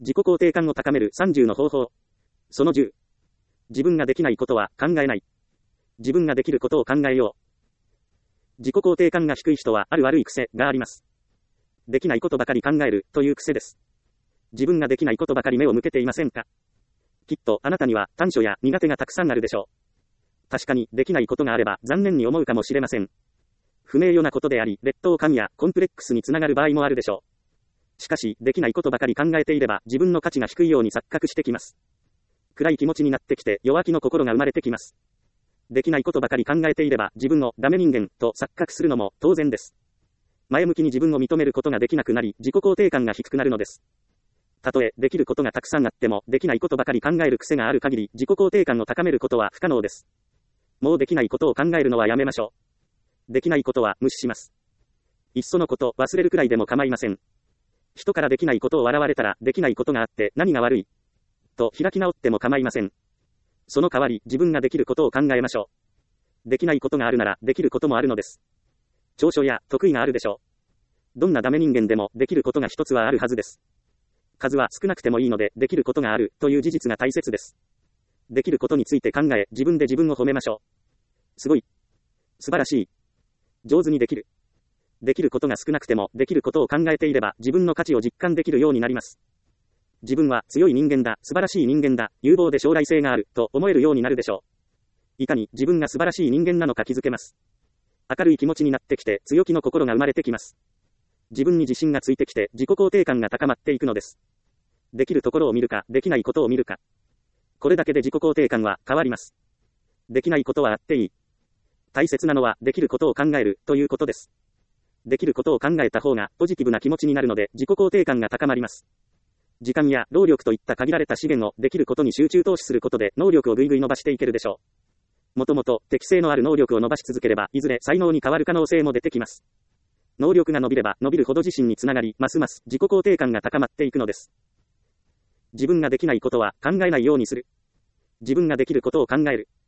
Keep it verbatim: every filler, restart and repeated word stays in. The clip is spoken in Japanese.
自己肯定感を高めるさんじゅうの方法。そのじゅう。自分ができないことは考えない。自分ができることを考えよう。自己肯定感が低い人はある悪い癖があります。できないことばかり考えるという癖です。自分ができないことばかり目を向けていませんか？きっとあなたには短所や苦手がたくさんあるでしょう。確かにできないことがあれば残念に思うかもしれません。不名誉なことであり、劣等感やコンプレックスにつながる場合もあるでしょう。しかし、できないことばかり考えていれば自分の価値が低いように錯覚してきます。暗い気持ちになってきて弱気の心が生まれてきます。できないことばかり考えていれば自分をダメ人間と錯覚するのも当然です。前向きに自分を認めることができなくなり、自己肯定感が低くなるのです。たとえできることがたくさんあっても、できないことばかり考える癖がある限り、自己肯定感を高めることは不可能です。もうできないことを考えるのはやめましょう。できないことは無視します。いっそのこと忘れるくらいでも構いません。人からできないことを笑われたら、できないことがあって何が悪いと開き直っても構いません。その代わり自分ができることを考えましょう。できないことがあるならできることもあるのです。長所や得意があるでしょう。どんなダメ人間でもできることが一つはあるはずです。数は少なくてもいいのでできることがあるという事実が大切です。できることについて考え、自分で自分を褒めましょう。すごい。素晴らしい。上手にできる。できることが少なくてもできることを考えていれば自分の価値を実感できるようになります。自分は強い人間だ、素晴らしい人間だ、有望で将来性があると思えるようになるでしょう。いかに自分が素晴らしい人間なのか気づけます。明るい気持ちになってきて強気の心が生まれてきます。自分に自信がついてきて自己肯定感が高まっていくのです。できるところを見るか、できないことを見るか。これだけで自己肯定感は変わります。できないことはあっていい。大切なのはできることを考えるということです。できることを考えた方がポジティブな気持ちになるので自己肯定感が高まります。時間や労力といった限られた資源をできることに集中投資することで能力をぐいぐい伸ばしていけるでしょう。もともと適性のある能力を伸ばし続ければいずれ才能に変わる可能性も出てきます。能力が伸びれば伸びるほど自信につながり、ますます自己肯定感が高まっていくのです。自分ができないことは考えないようにする。自分ができることを考える。